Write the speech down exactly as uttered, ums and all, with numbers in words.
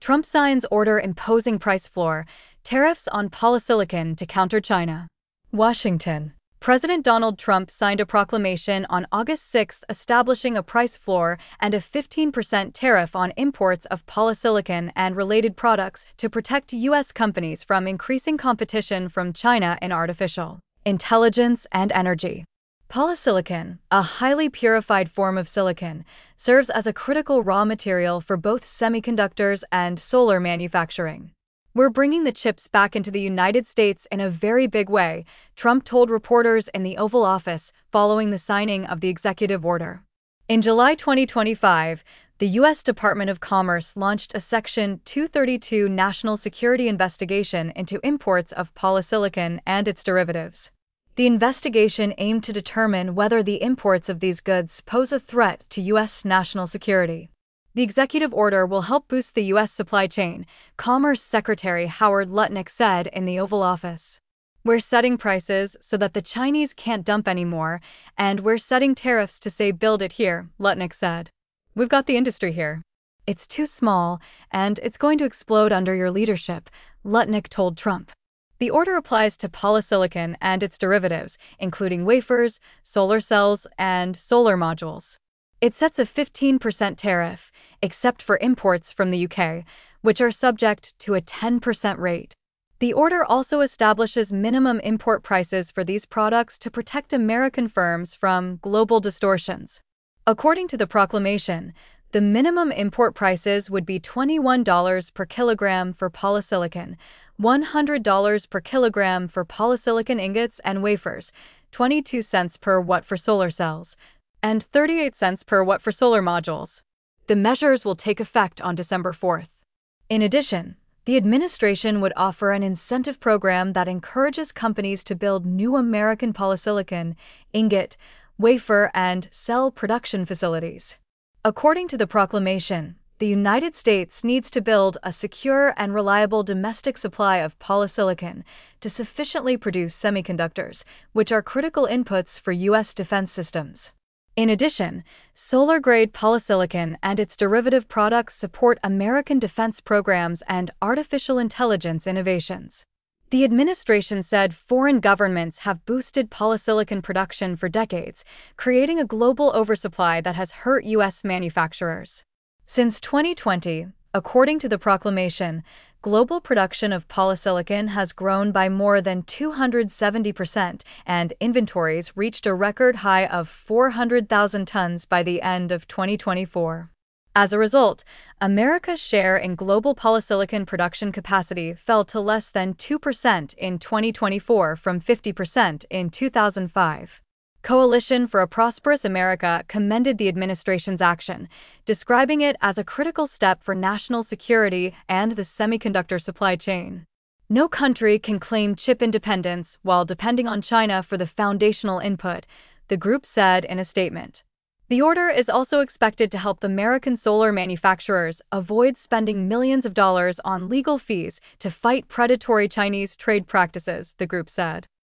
Trump signs order imposing price floor, tariffs on polysilicon to counter China. Washington. President Donald Trump signed a proclamation on August sixth establishing a price floor and a fifteen percent tariff on imports of polysilicon and related products to protect U S companies from increasing competition from China in artificial intelligence and energy. Polysilicon, a highly purified form of silicon, serves as a critical raw material for both semiconductors and solar manufacturing. "We're bringing the chips back into the United States in a very big way," Trump told reporters in the Oval Office following the signing of the executive order. In July twenty twenty-five, the U S Department of Commerce launched a Section two thirty-two national security investigation into imports of polysilicon and its derivatives. The investigation aimed to determine whether the imports of these goods pose a threat to U S national security. The executive order will help boost the U S supply chain, Commerce Secretary Howard Lutnick said in the Oval Office. "We're setting prices so that the Chinese can't dump anymore, and we're setting tariffs to say build it here," Lutnick said. "We've got the industry here. It's too small, and it's going to explode under your leadership," Lutnick told Trump. The order applies to polysilicon and its derivatives, including wafers, solar cells, and solar modules. It sets a fifteen percent tariff, except for imports from the U K, which are subject to a ten percent rate. The order also establishes minimum import prices for these products to protect American firms from global distortions. According to the proclamation, the minimum import prices would be twenty-one dollars per kilogram for polysilicon, one hundred dollars per kilogram for polysilicon ingots and wafers, twenty-two cents per watt for solar cells, and thirty-eight cents per watt for solar modules. The measures will take effect on December fourth. In addition, the administration would offer an incentive program that encourages companies to build new American polysilicon, ingot, wafer, and cell production facilities. According to the proclamation, the United States needs to build a secure and reliable domestic supply of polysilicon to sufficiently produce semiconductors, which are critical inputs for U S defense systems. In addition, solar-grade polysilicon and its derivative products support American defense programs and artificial intelligence innovations. The administration said foreign governments have boosted polysilicon production for decades, creating a global oversupply that has hurt U S manufacturers. Since twenty twenty, according to the proclamation, global production of polysilicon has grown by more than two hundred seventy percent, and inventories reached a record high of four hundred thousand tons by the end of twenty twenty-four. As a result, America's share in global polysilicon production capacity fell to less than two percent in twenty twenty-four from fifty percent in two thousand five. Coalition for a Prosperous America commended the administration's action, describing it as a critical step for national security and the semiconductor supply chain. "No country can claim chip independence while depending on China for the foundational input," the group said in a statement. The order is also expected to help American solar manufacturers avoid spending millions of dollars on legal fees to fight predatory Chinese trade practices, the group said.